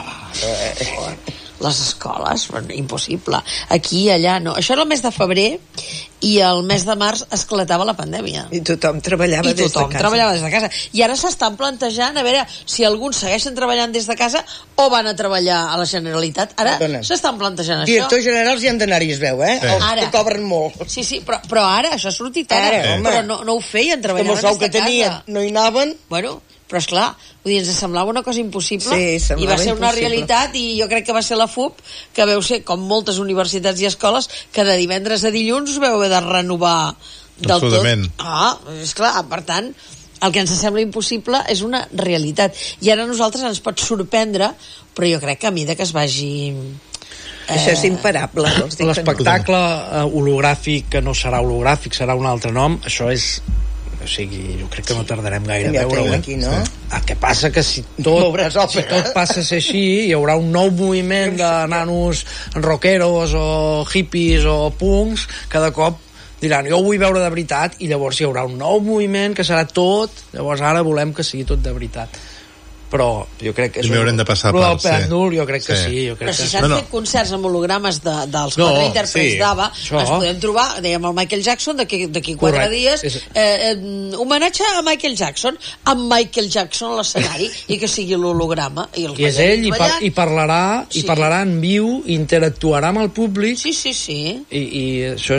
les escoles, impossible. Aquí i allà, no. Això era el mes de febrer, i el mes de març esclatava la pandèmia. I tothom treballava des de casa. I ara s'estan plantejant a veure si alguns segueixen treballant des de casa o van a treballar a la Generalitat. Ara s'estan plantejant això. Directors generals hi han d'anar-hi, es veu, Els que cobren molt. Sí, però ara, això ha sortit ara. Però no ho feien, treballaven des de casa. Com el sou que tenien, no hi anaven. Bueno, però esclar, vull dir, ens semblava una cosa impossible, i va ser una realitat, i jo crec que va ser la FUP, que veu ser, com moltes universitats i escoles, que de divendres a dilluns us veu haver de renovar del absolutament tot. Esclar, per tant, el que ens sembla impossible és una realitat, i ara a nosaltres ens pot sorprendre, però jo crec que a mesura que es vagi... Això és imparable. L'espectacle hologràfic, que no serà hologràfic, serà un altre nom, això és... O sigui, jo crec que no tardarem gaire a veure-ho. El que passa que si tot passa a ser així, hi haurà un nou moviment de nanos rockeros o hippies o punks, cada cop diran, jo ho vull veure de veritat, i llavors hi haurà un nou moviment que serà tot, llavors ara volem que sigui tot de veritat. Però jo crec que és haurem de passar per pèndol, jo crec que sí. Però si s'han fet concerts amb hologrames dels quatre intèrprets d'ABBA, ens podem trobar, dèiem el Michael Jackson, d'aquí 4 dies, homenatge a Michael Jackson, amb Michael Jackson a l'escenari, i que sigui l'holograma. I és ell, i parlarà en viu, interactuarà amb el públic. Sí. I això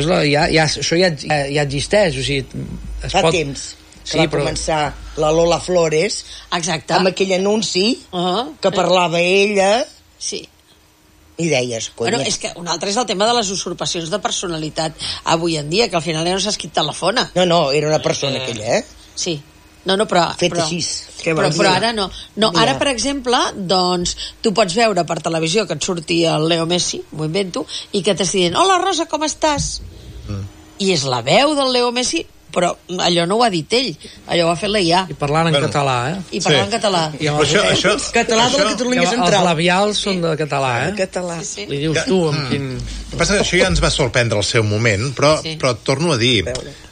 ja existeix, o sigui... Fa temps que va començar la Lola Flores amb aquell anunci que parlava ella i deies, bueno, és que un altre és el tema de les usurpacions de personalitat avui en dia, que al final ja no saps qui et telefona. No, era una persona aquella, Sí. Però ara no. Ara, per exemple, doncs, tu pots veure per televisió que et surti el Leo Messi, m'ho invento, i que t'estigui dient, hola Rosa, com estàs? I és la veu del Leo Messi, però allò no ho ha dit ell, allò ho ha fet la IA. I parlant en català, I parlant en català. I català de la Catalunya Central. Els labials són de català, Català. Li dius tu amb quin... El que passa que això ja ens va sorprendre al seu moment, però torno a dir,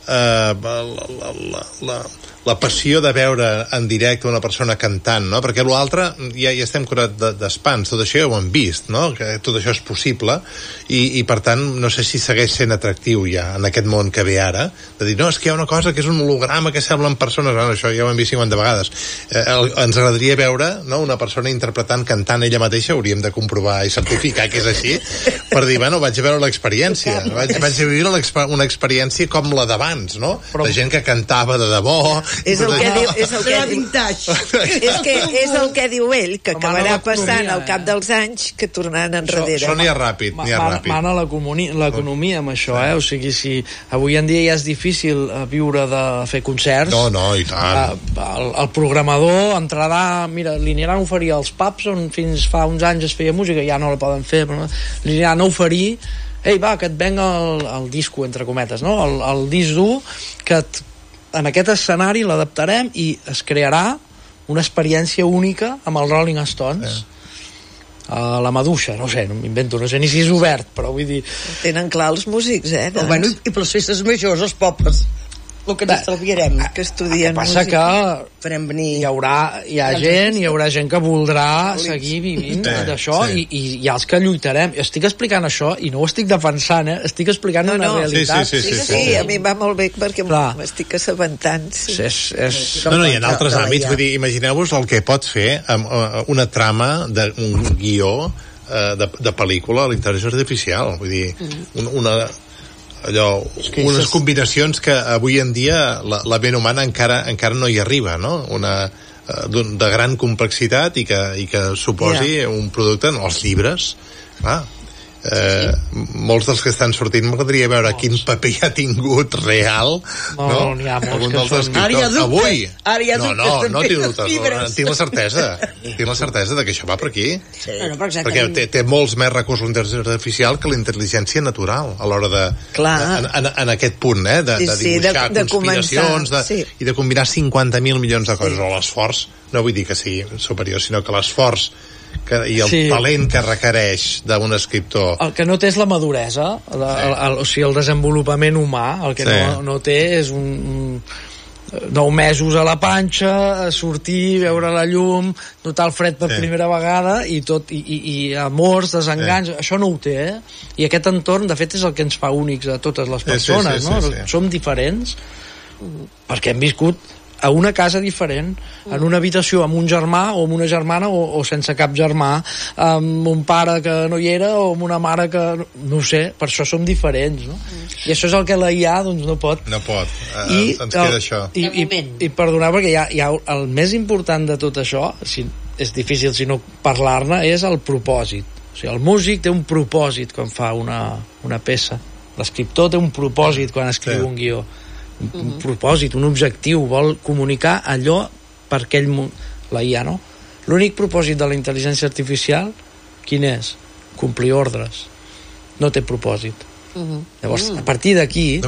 la passió de veure en directe una persona cantant, no? Perquè l'altre ja estem curat d'espans, tot això ja ho hem vist, no? Que tot això és possible, i per tant no sé si segueix sent atractiu ja en aquest món que ve ara, de dir, no, és que hi ha una cosa que és un holograma que semblen persones, això ja ho hem vist 50 vegades. Ens agradaria veure, no, una persona interpretant, cantant ella mateixa, hauríem de comprovar i certificar que és així, per dir, bueno, vaig a veure l'experiència, vaig a viure una experiència com la d'abans, no? De gent que cantava de debò. És el que diu ell, que acabarà passant al cap dels anys, que tornaran enrere. Això n'hi ha ràpid. Mana l'economia amb això, o sigui, si avui en dia ja és difícil viure de fer concerts, i tant. El programador entrarà, mira, li aniran a oferir als pubs on fins fa uns anys es feia música, ja no la poden fer, però li aniran a oferir, ei, va, que et venga el disco, entre cometes, no? El disc dur, que en aquest escenari l'adaptarem i es crearà una experiència única amb els Rolling Stones. La maduixa, no sé, no m'invento, no sé ni si és obert, però vull dir... Tenen clar els músics, Bueno, i per les festes majors, els pobles. el que ens estalviarem. Que estudien passa música. Que farem venir... hi haurà gent que voldrà seguir vivint d'això i hi ha els que lluitarem. Estic explicant això i no ho estic defensant, estic explicant una realitat. Sí, a mi va molt bé perquè m'estic assabentant. No, i en altres àmbits, vull dir, imagineu-vos el que pot fer amb una trama d'un guió de pel·lícula a l'intel·ligència artificial, vull dir, unes combinacions que avui en dia la ment humana encara no hi arriba, no? De gran complexitat i que suposi un producte en els llibres, clar. Molts dels que estan sortint m'agradaria veure quin paper hi ha tingut real, no? N'hi ha molts que són... Avui no tinc dubtes, tinc la certesa de que això va per aquí, perquè té molts més recursos l'intel·ligència artificial que la intel·ligència natural a l'hora de en aquest punt, de dibuixar conspiracions i de combinar 50.000 milions de coses. O l'esforç, no vull dir que sigui superior, sinó que l'esforç i el talent que requereix d'un escriptor. El que no té és la maduresa, o sigui, el desenvolupament humà, el que no té és 9 mesos a la panxa, sortir, veure la llum, notar el fred per primera vegada i amors, desenganys, això no ho té, I aquest entorn, de fet, és el que ens fa únics a totes les persones, no? Som diferents perquè hem viscut a una casa diferent, en una habitació amb un germà o amb una germana o sense cap germà, amb un pare que no hi era o amb una mare que... no ho sé, per això som diferents, no? I això és el que la IA doncs no pot. No pot, ens queda això. I perdonar, perquè hi ha el més important de tot això, és difícil si no parlar-ne, és el propòsit. O sigui, el músic té un propòsit quan fa una peça. L'escriptor té un propòsit quan escriu un guió. Un propòsit, un objectiu, vol comunicar allò per aquell la IA, no? L'únic propòsit de la intel·ligència artificial quin és? Complir ordres. No té propòsit. Llavors, a partir d'aquí,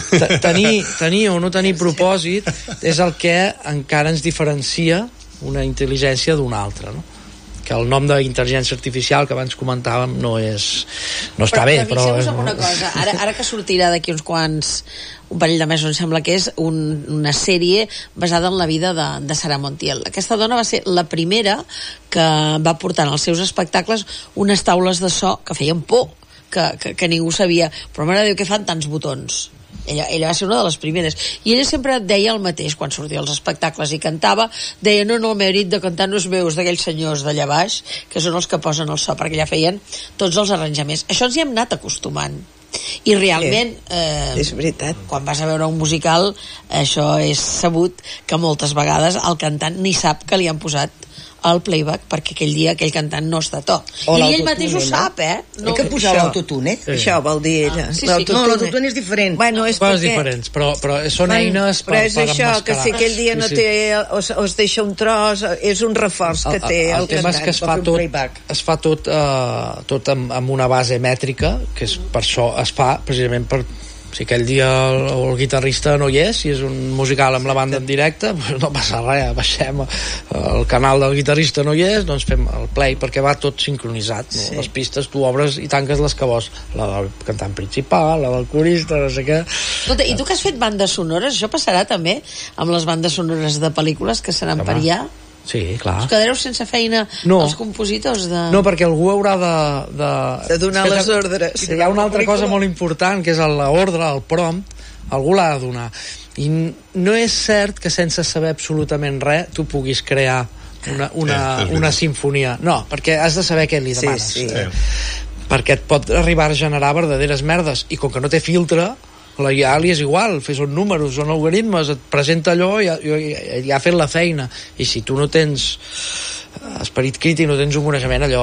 tenir o no tenir propòsit és el que encara ens diferencia una intel·ligència d'una altra, no? Que el nom d'intel·ligència artificial que abans comentàvem no està bé, però... Fixeu-vos una cosa, ara que sortirà d'aquí un parell de mesos, em sembla que és una sèrie basada en la vida de Sara Montiel. Aquesta dona va ser la primera que va portar en els seus espectacles unes taules de so que feien por, que ningú sabia, però mare de Déu, què fan tants botons? Ella va ser una de les primeres i ella sempre deia el mateix quan sortia als espectacles i cantava, deia no, m'haurit de cantar no és meus d'aquells senyors d'allà baix que són els que posen el so, perquè ja feien tots els arranjaments. Això ens hi hem anat acostumant i realment és veritat, quan vas a veure un musical això és sabut que moltes vegades el cantant ni sap que li han posat el playback perquè aquell dia aquell cantant no està a to i ell mateix ho sap, no que posava l'autotune, això vol dir ella. No, l'autotune és diferent. Bueno, és coses diferents, però són eines per emmascarar. Però és això, que si aquell dia no té o es deixa un tros, és un reforç que té el cantant. El tema és que es fa tot amb una base mètrica, que és per això es fa precisament per... Si aquell dia el guitarrista no hi és, si és un musical amb la banda en directe, no passa res, baixem el canal del guitarrista no hi és, doncs fem el play, perquè va tot sincronitzat, no? Les pistes tu obres i tanques les que vols, la del cantant principal, la del corista, no sé què. Escolta, i tu que has fet bandes sonores, això passarà també amb les bandes sonores de pel·lícules que seran per allà? Sí, clar. Us quedareu sense feina els compositors de... No, perquè algú haurà de donar les ordres. Hi ha una altra cosa molt important, que és l'ordre, el prompt, algú l'ha de donar. I no és cert que sense saber absolutament res tu puguis crear una sinfonia. No, perquè has de saber què li demanes. Perquè et pot arribar a generar verdaderes merdes. I com que no té filtre, la IA li és igual, són números, són algoritmes, et presenta allò i ja ha fet la feina. I si tu no tens esperit crític, no tens un coneixement, allò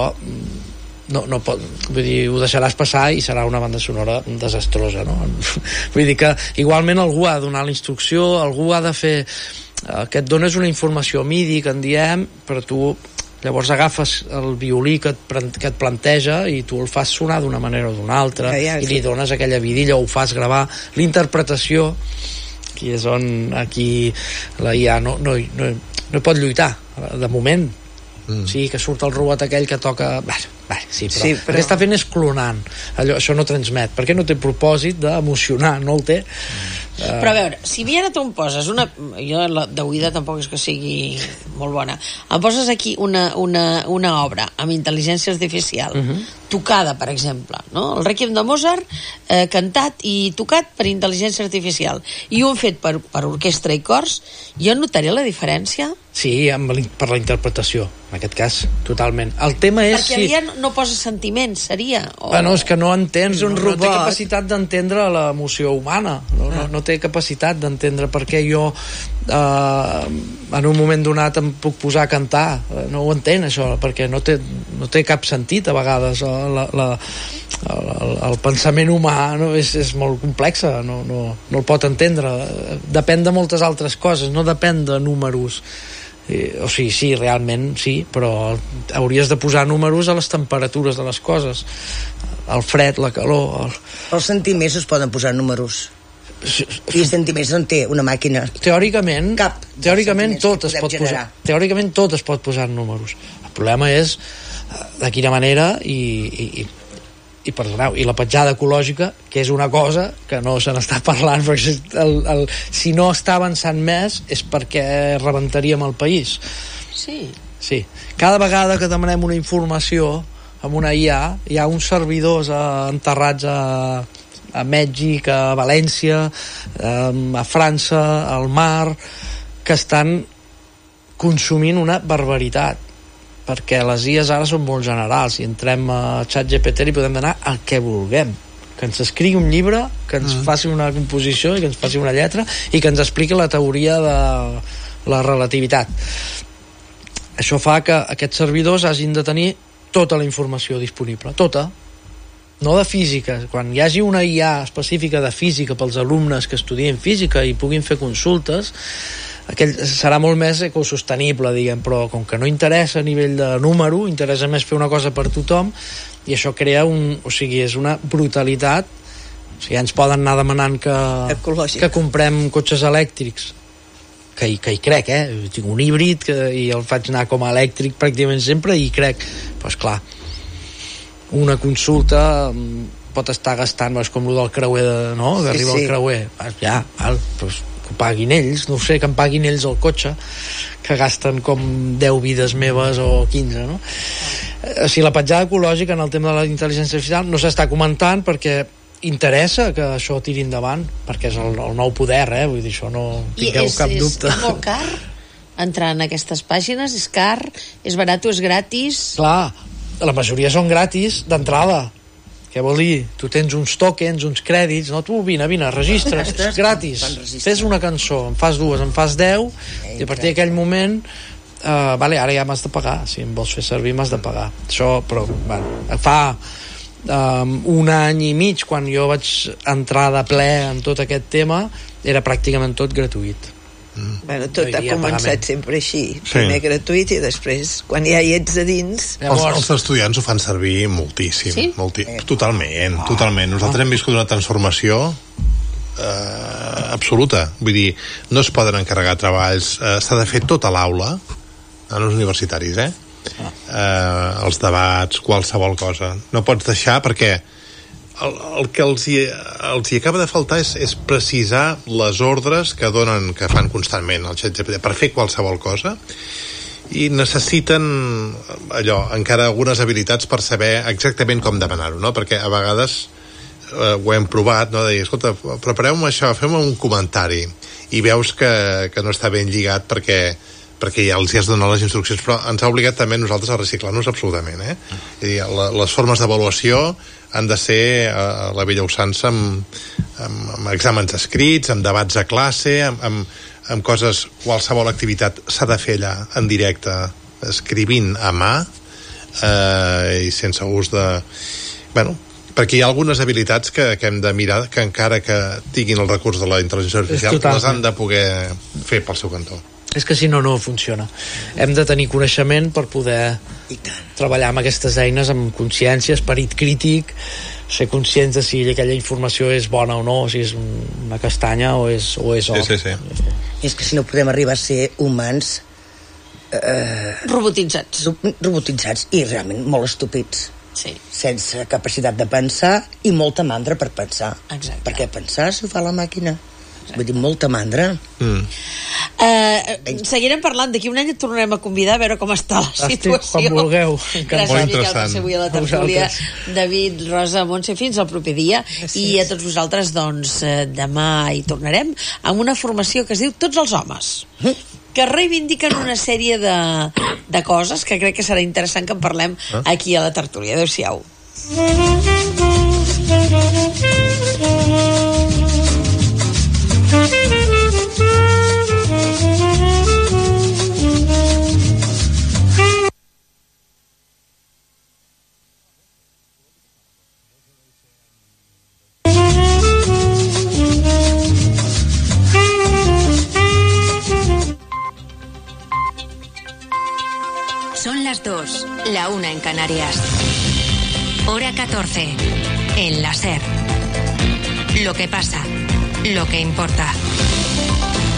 no pot, vull dir, ho deixaràs passar i serà una banda sonora desastrosa, no? Vull dir que igualment algú ha de donar la instrucció, algú ha de fer que et dones una informació MIDI que en diem, però tu llavors agafes el violí que et planteja i tu el fas sonar d'una manera o d'una altra i li dones aquella vidilla o ho fas gravar. L'interpretació, que és on aquí la IA no pot lluitar de moment. Sí, que surt el robot aquell que toca... però el que està fent és clonant. Això no transmet, perquè no té propòsit d'emocionar, no el té. Però a veure, si Viana tu em poses una... Jo d'oïda tampoc és que sigui molt bona. Em poses aquí una obra amb intel·ligència artificial, tocada, per exemple, no? El Rèquiem de Mozart, cantat i tocat per intel·ligència artificial, i un fet per orquestra i cors, jo notaria la diferència? Sí, per la interpretació, en aquest cas, totalment. El tema és... Perquè ja no posa sentiments, seria? Bueno, és que no entén, no té capacitat d'entendre l'emoció humana, no té capacitat d'entendre per què jo en un moment donat em puc posar a cantar, no ho entén això, perquè no té cap sentit a vegades. El pensament humà és molt complex, no el pot entendre, depèn de moltes altres coses, no depèn de números. O sigui, sí, realment sí, però hauries de posar números a les temperatures de les coses, el fred, la calor... Els sentiments es poden posar números. I els sentiments no en té una màquina. Teòricament tot es pot posar en números. El problema és de quina manera i perdoneu, i la petjada ecològica, que és una cosa que no se n'està parlant, perquè si no està avançant més és perquè rebentaríem el país. Sí. Cada vegada que demanem una informació amb una IA, hi ha uns servidors enterrats a Mèxic, a València, a França, al mar, que estan consumint una barbaritat, perquè les IAs ara són molt generals i entrem a ChatGPT i podem anar al que vulguem, que ens escrigui un llibre, que ens faci una composició i que ens faci una lletra i que ens expliqui la teoria de la relativitat. Això fa que aquests servidors hagin de tenir tota la informació disponible, tota, no de física. Quan hi hagi una IA específica de física pels alumnes que estudien física i puguin fer consultes, aquell serà molt més ecosostenible, diguem, però com que no interessa a nivell de número, interessa més fer una cosa per tothom, i això crea és una brutalitat. O sigui, ja ens poden anar demanant que comprem cotxes elèctrics, que hi crec, tinc un híbrid i el faig anar com a elèctric pràcticament sempre, i crec, doncs clar, una consulta pot estar gastant, és com el del creuer, que arriba el creuer, doncs que ho paguin ells, no sé, que em paguin ells el cotxe, que gasten com 10 vides meves o 15, no? O sigui, la petjada ecològica en el tema de la intel·ligència artificial no s'està comentant perquè interessa que això tiri endavant, perquè és el nou poder, vull dir, això no tingueu cap dubte. És molt car entrar en aquestes pàgines? És car? És barat o és gratis? Clar, la majoria són gratis d'entrada. Què vol dir? Tu tens uns tokens, uns crèdits, no? Tu vine, registres, gratis, fes una cançó, en fas 2, en fas 10, i a partir d'aquell moment ara ja m'has de pagar, si em vols fer servir m'has de pagar. Això, però fa un any i mig, quan jo vaig entrar de ple en tot aquest tema, era pràcticament tot gratuït. Bueno, tot ha començat sempre així, primer gratuït i després quan ja hi ets a dins. Els estudiants ho fan servir moltíssim. Totalment. Nosaltres hem viscut una transformació absoluta, vull dir, no es poden encarregar treballs, s'ha de fer tota l'aula en els universitaris, els debats, qualsevol cosa, no pots deixar, perquè el que els hi acaba de faltar és precisar les ordres que fan constantment el ChatGPT per fer qualsevol cosa, i necessiten encara algunes habilitats per saber exactament com demanar-ho, no? Perquè a vegades ho hem provat, no? De dir, escolta, prepareu-me això, feu-me un comentari, i veus que no està ben lligat perquè ja els has donat les instruccions, però ens ha obligat també nosaltres a reciclar-nos absolutament, És a dir, les formes d'avaluació han de ser a la vella usança amb exàmens escrits, amb debats a classe, amb coses, qualsevol activitat s'ha de fer allà en directe, escrivint a mà i sense ús de... perquè hi ha algunes habilitats que hem de mirar, que encara que tinguin el recurs de la intel·ligència artificial, les han de poder fer pel seu cantó. És que si no funciona. Hem de tenir coneixement per poder treballar amb aquestes eines amb consciència, esperit crític, ser conscients de si aquella informació és bona o no, si és una castanya o és or. Sí. És que si no podem arribar a ser humans robotitzats i realment molt estúpids, sense capacitat de pensar i molta mandra per pensar. Exacte. Perquè pensar s'ho fa la màquina. Vull dir, molta mandra. Seguirem parlant, d'aquí un any et tornarem a convidar a veure com està la situació. Quan vulgueu. Gràcies, Miquel, per ser avui a la tertúlia. David, Rosa, Montse, fins al proper dia. I a tots vosaltres, doncs, demà hi tornarem amb una formació que es diu Tots els homes, que reivindiquen una sèrie de coses que crec que serà interessant que en parlem aquí a la tertúlia. Adéu-siau. Son las 2, la 1 en Canarias. Hora 14, en la SER. Lo que pasa, lo que importa.